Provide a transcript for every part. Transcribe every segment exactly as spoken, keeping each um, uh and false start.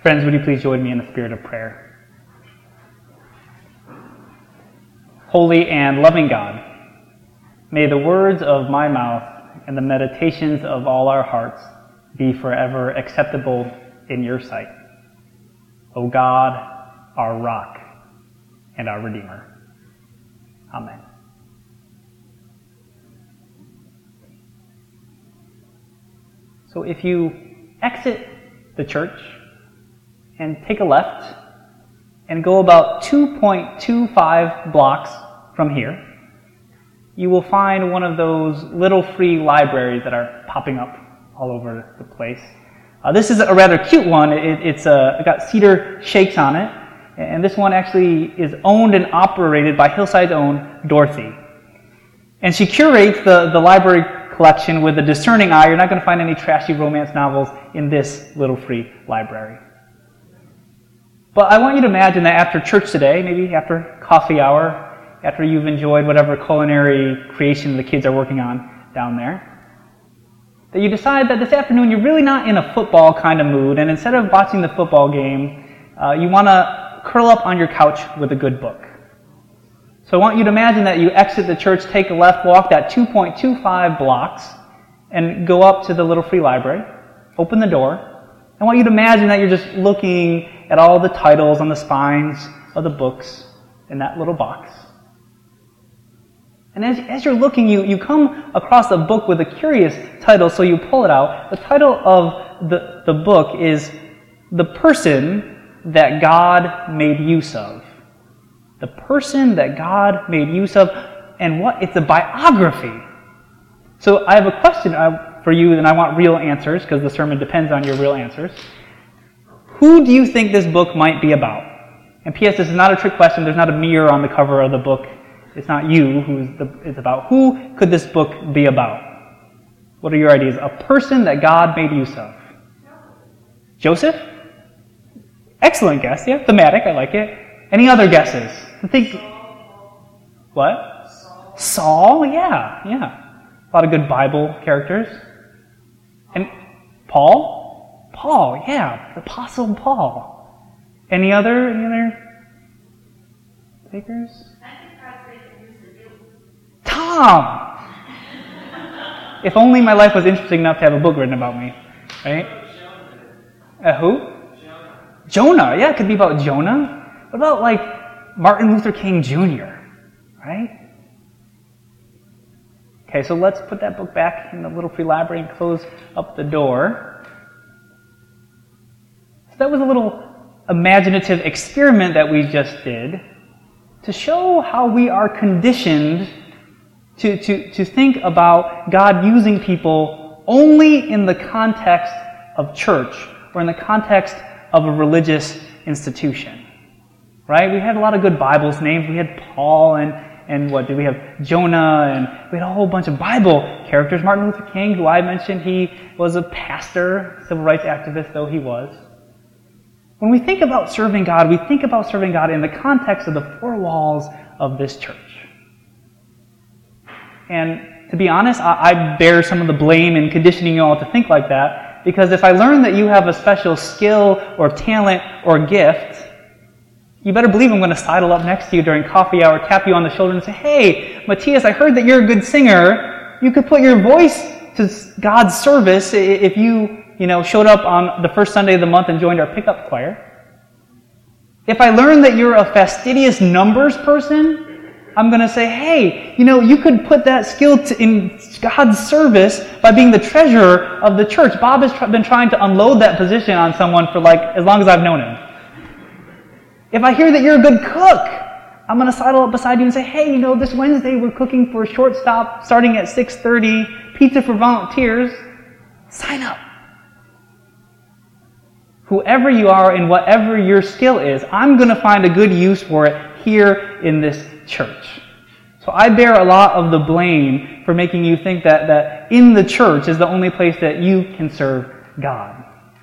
Friends, would you please join me in the spirit of prayer? Holy and loving God, may the words of my mouth and the meditations of all our hearts be forever acceptable in your sight. O God, our rock and our Redeemer. Amen. So if you exit the church and take a left and go about two point two five blocks from here, you will find one of those little free libraries that are popping up all over the place. Uh, this is a rather cute one. It, it's uh, got cedar shakes on it, and this one actually is owned and operated by Hillside's own Dorothy. And she curates the, the library collection with a discerning eye. You're not going to find any trashy romance novels in this little free library. But I want you to imagine that after church today, maybe after coffee hour, after you've enjoyed whatever culinary creation the kids are working on down there, that you decide that this afternoon you're really not in a football kind of mood, and instead of watching the football game, uh, you want to curl up on your couch with a good book. So I want you to imagine that you exit the church, take a left, walk that two point two five blocks, and go up to the little free library, open the door. I want you to imagine that you're just looking at all the titles on the spines of the books in that little box. And as, as you're looking, you, you come across a book with a curious title, so you pull it out. The title of the, the book is The Person That God Made Use Of. The Person That God Made Use Of, and what? It's a biography. So I have a question for you, and I want real answers, because the sermon depends on your real answers. Who do you think this book might be about? And P S, this is not a trick question. There's not a mirror on the cover of the book. It's not you who it's about. Who could this book be about? What are your ideas? A person that God made use of. Joseph? Excellent guess. Yeah, thematic. I like it. Any other guesses? I think. What? Saul. Saul? Yeah, yeah. A lot of good Bible characters. And Paul? Paul, yeah, the Apostle Paul. Any other, any other takers? Tom! If only my life was interesting enough to have a book written about me, right? Uh, who? Jonah. Jonah, yeah, it could be about Jonah. What about, like, Martin Luther King Junior, right? Okay, so let's put that book back in the little free library and close up the door. So that was a little imaginative experiment that we just did to show how we are conditioned to, to, to think about God using people only in the context of church or in the context of a religious institution. Right? We had a lot of good Bibles names. We had Paul and And what did we have? Jonah, and we had a whole bunch of Bible characters. Martin Luther King, who I mentioned, he was a pastor, civil rights activist, though he was. When we think about serving God, we think about serving God in the context of the four walls of this church. And to be honest, I, I bear some of the blame in conditioning you all to think like that, because if I learn that you have a special skill or talent or gift, you better believe I'm going to sidle up next to you during coffee hour, tap you on the shoulder and say, "Hey, Matthias, I heard that you're a good singer. You could put your voice to God's service if you, you know, showed up on the first Sunday of the month and joined our pickup choir." If I learn that you're a fastidious numbers person, I'm going to say, "Hey, you know, you could put that skill to, in God's service by being the treasurer of the church." Bob has tr- been trying to unload that position on someone for like as long as I've known him. If I hear that you're a good cook, I'm going to sidle up beside you and say, "Hey, you know, this Wednesday we're cooking for a short stop starting at six thirty, pizza for volunteers. Sign up." Whoever you are and whatever your skill is, I'm going to find a good use for it here in this church. So I bear a lot of the blame for making you think that, that in the church is the only place that you can serve God.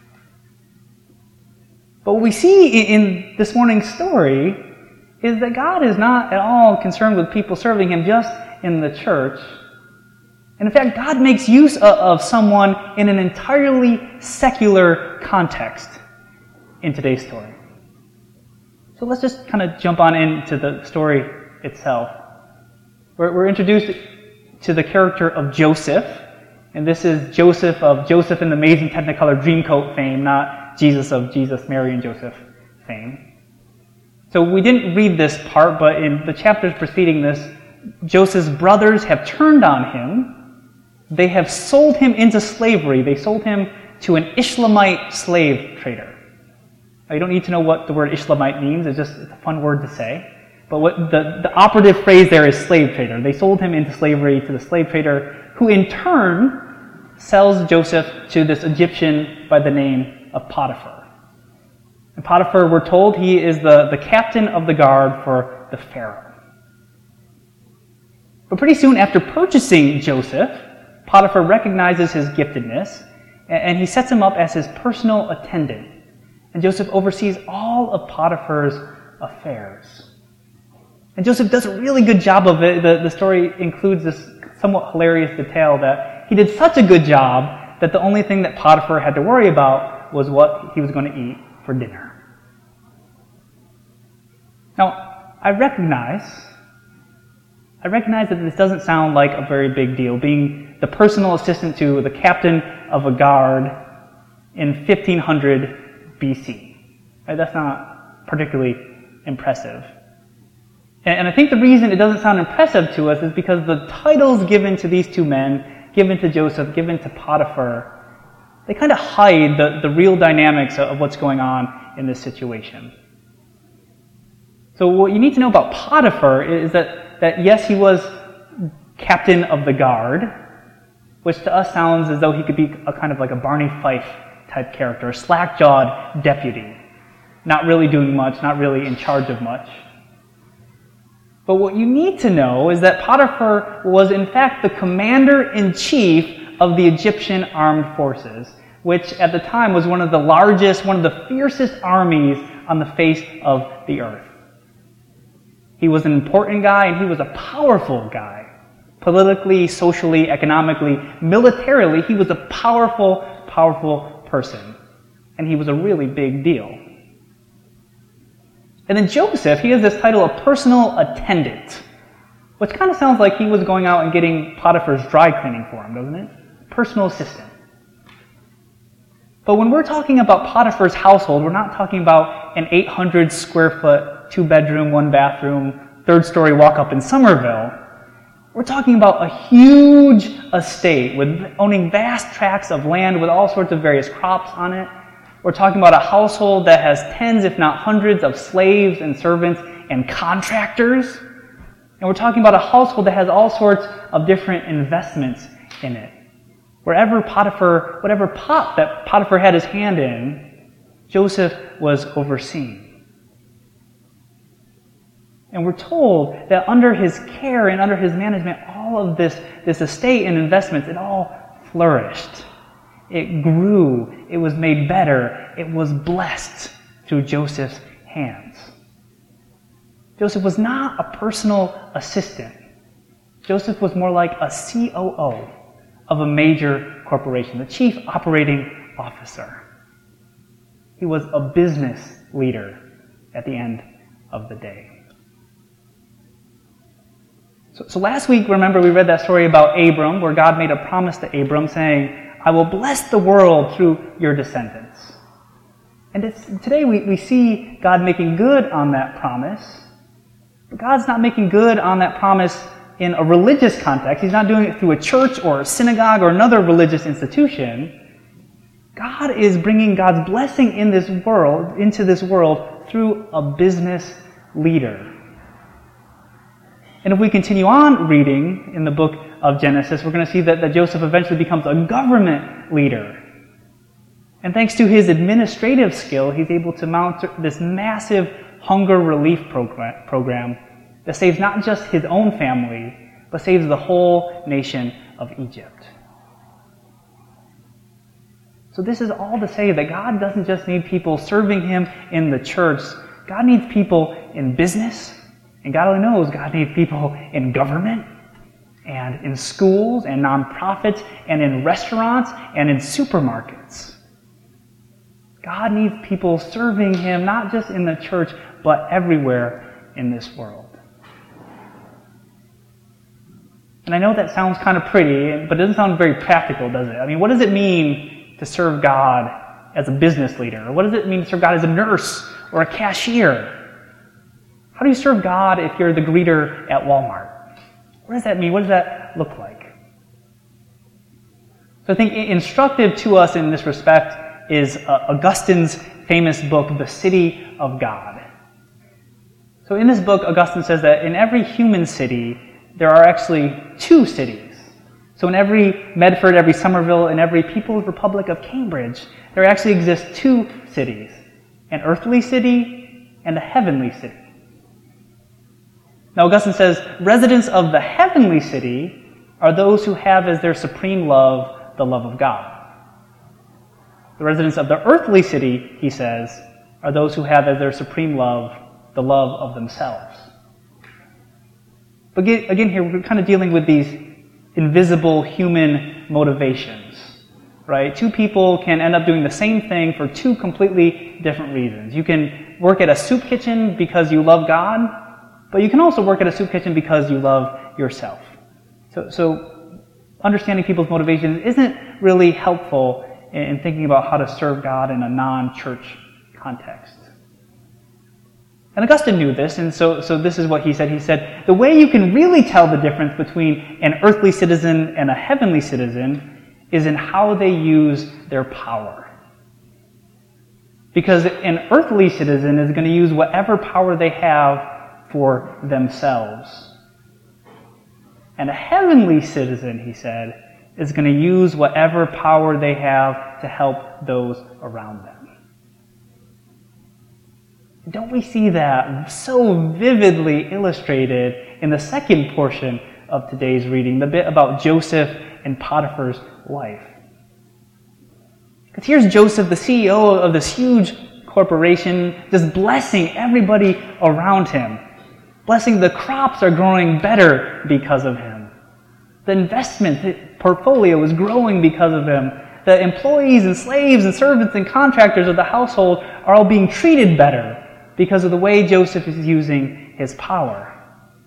But what we see in this morning's story is that God is not at all concerned with people serving Him just in the church. And in fact, God makes use of someone in an entirely secular context. in today's story. So let's just kind of jump on into the story itself. We're, we're introduced to the character of Joseph, and this is Joseph of Joseph and the Amazing Technicolor Dreamcoat fame, not Jesus of Jesus, Mary, and Joseph fame. So we didn't read this part, but in the chapters preceding this, Joseph's brothers have turned on him. They have sold him into slavery. They sold him to an Ishmaelite slave trader. Now, you don't need to know what the word Ishmaelite means. It's just it's a fun word to say. But what the, the operative phrase there is slave trader. They sold him into slavery to the slave trader, who in turn sells Joseph to this Egyptian by the name of Potiphar. And Potiphar, we're told, he is the, the captain of the guard for the Pharaoh. But pretty soon after purchasing Joseph, Potiphar recognizes his giftedness, and he sets him up as his personal attendant. And Joseph oversees all of Potiphar's affairs. And Joseph does a really good job of it. The, the story includes this somewhat hilarious detail that he did such a good job that the only thing that Potiphar had to worry about was what he was going to eat for dinner. Now, I recognize, I recognize that this doesn't sound like a very big deal, being the personal assistant to the captain of a guard in fifteen hundred B C. Right? That's not particularly impressive. And, and I think the reason it doesn't sound impressive to us is because the titles given to these two men, given to Joseph, given to Potiphar, they kind of hide the, the real dynamics of what's going on in this situation. So what you need to know about Potiphar is that, that yes, he was captain of the guard, which to us sounds as though he could be a kind of like a Barney Fife type character, a slack-jawed deputy, not really doing much, not really in charge of much. But what you need to know is that Potiphar was in fact the commander-in-chief of the Egyptian armed forces, which at the time was one of the largest, one of the fiercest armies on the face of the earth. He was an important guy, and he was a powerful guy. Politically, socially, economically, militarily, he was a powerful, powerful person. And he was a really big deal. And then Joseph, he has this title of personal attendant, which kind of sounds like he was going out and getting Potiphar's dry cleaning for him, doesn't it? Personal assistant. But when we're talking about Potiphar's household, we're not talking about an eight hundred square foot, two bedroom, one bathroom, third story walk up in Somerville. We're talking about a huge estate with owning vast tracts of land with all sorts of various crops on it. We're talking about a household that has tens, if not hundreds, of slaves and servants and contractors. And we're talking about a household that has all sorts of different investments in it. Wherever Potiphar, whatever pot that Potiphar had his hand in, Joseph was overseeing. And we're told that under his care and under his management, all of this, this estate and investments, it all flourished. It grew. It was made better. It was blessed through Joseph's hands. Joseph was not a personal assistant. Joseph was more like a C O O of a major corporation, the chief operating officer. He was a business leader at the end of the day. So, so last week, remember, we read that story about Abram, where God made a promise to Abram saying, I will bless the world through your descendants. And it's, today we, we see God making good on that promise. But God's not making good on that promise in a religious context. He's not doing it through a church or a synagogue or another religious institution. God is bringing God's blessing in this world, into this world, through a business leader. And if we continue on reading in the book of Genesis, we're going to see that, that Joseph eventually becomes a government leader. And thanks to his administrative skill, he's able to mount this massive hunger relief program, program that saves not just his own family, but saves the whole nation of Egypt. So this is all to say that God doesn't just need people serving him in the church. God needs people in business. And God only knows God needs people in government, and in schools, and nonprofits, and in restaurants, and in supermarkets. God needs people serving him, not just in the church, but everywhere in this world. And I know that sounds kind of pretty, but it doesn't sound very practical, does it? I mean, what does it mean to serve God as a business leader? Or what does it mean to serve God as a nurse or a cashier? How do you serve God if you're the greeter at Walmart? What does that mean? What does that look like? So I think instructive to us in this respect is uh, Augustine's famous book, The City of God. So in this book, Augustine says that in every human city, there are actually two cities. So in every Medford, every Somerville, and every People's Republic of Cambridge, there actually exist two cities, an earthly city and a heavenly city. Now Augustine says, residents of the heavenly city are those who have as their supreme love the love of God. The residents of the earthly city, he says, are those who have as their supreme love the love of themselves. But again, here we're kind of dealing with these invisible human motivations, right? Two people can end up doing the same thing for two completely different reasons. You can work at a soup kitchen because you love God, but you can also work at a soup kitchen because you love yourself. So, so understanding people's motivations isn't really helpful in thinking about how to serve God in a non-church context. And Augustine knew this, and so, so this is what he said. He said, the way you can really tell the difference between an earthly citizen and a heavenly citizen is in how they use their power. Because an earthly citizen is going to use whatever power they have for themselves. And a heavenly citizen, he said, is going to use whatever power they have to help those around them. Don't we see that so vividly illustrated in the second portion of today's reading, the bit about Joseph and Potiphar's wife? Because here's Joseph, the C E O of this huge corporation, just blessing everybody around him. Blessing the crops are growing better because of him. The investment portfolio is growing because of him. The employees and slaves and servants and contractors of the household are all being treated better because of the way Joseph is using his power.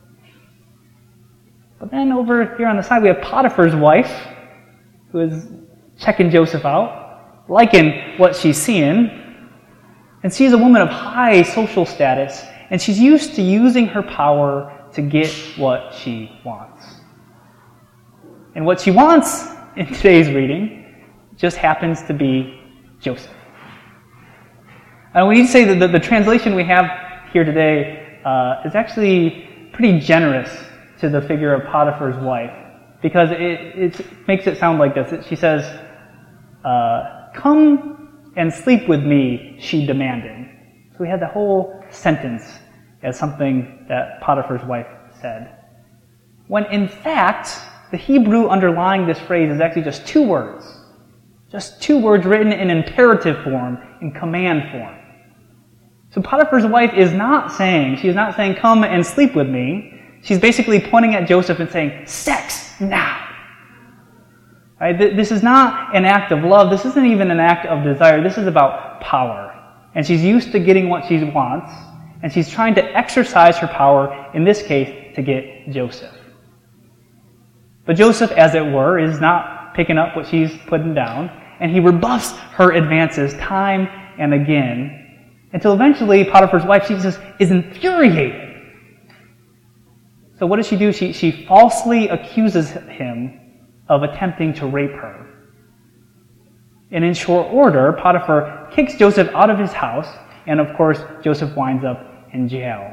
But then over here on the side, we have Potiphar's wife, who is checking Joseph out, liking what she's seeing. And she's a woman of high social status, and she's used to using her power to get what she wants. And what she wants in today's reading just happens to be Joseph. And we need to say that the, the translation we have here today uh, is actually pretty generous to the figure of Potiphar's wife, because it, it makes it sound like this. She says, uh, come and sleep with me, she demanded. So we had the whole sentence as something that Potiphar's wife said. When in fact, the Hebrew underlying this phrase is actually just two words. Just two words written in imperative form, in command form. So Potiphar's wife is not saying, she is not saying, come and sleep with me. She's basically pointing at Joseph and saying, sex now. Right? This is not an act of love. This isn't even an act of desire. This is about power. And she's used to getting what she wants, and she's trying to exercise her power, in this case, to get Joseph. But Joseph, as it were, is not picking up what she's putting down, and he rebuffs her advances time and again, until eventually Potiphar's wife, she just is infuriated. So what does she do? She, she falsely accuses him of attempting to rape her. And in short order, Potiphar kicks Joseph out of his house, and of course, Joseph winds up in jail.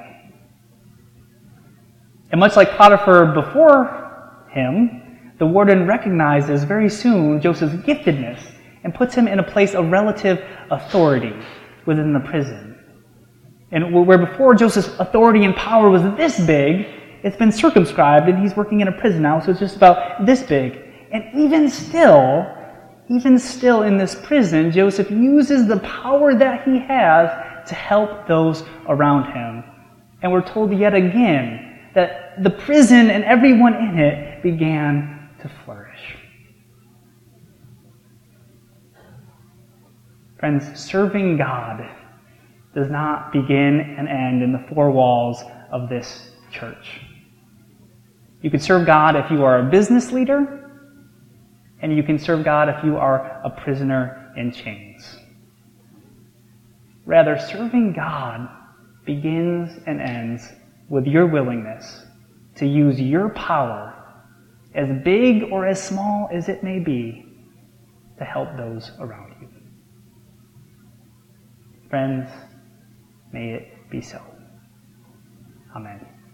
And much like Potiphar before him, the warden recognizes very soon Joseph's giftedness and puts him in a place of relative authority within the prison. And where before Joseph's authority and power was this big, it's been circumscribed, and he's working in a prison now, so it's just about this big. And even still, even still in this prison, Joseph uses the power that he has to help those around him. And we're told yet again that the prison and everyone in it began to flourish. Friends, serving God does not begin and end in the four walls of this church. You can serve God if you are a business leader, and you can serve God if you are a prisoner in chains. Rather, serving God begins and ends with your willingness to use your power, as big or as small as it may be, to help those around you. Friends, may it be so. Amen.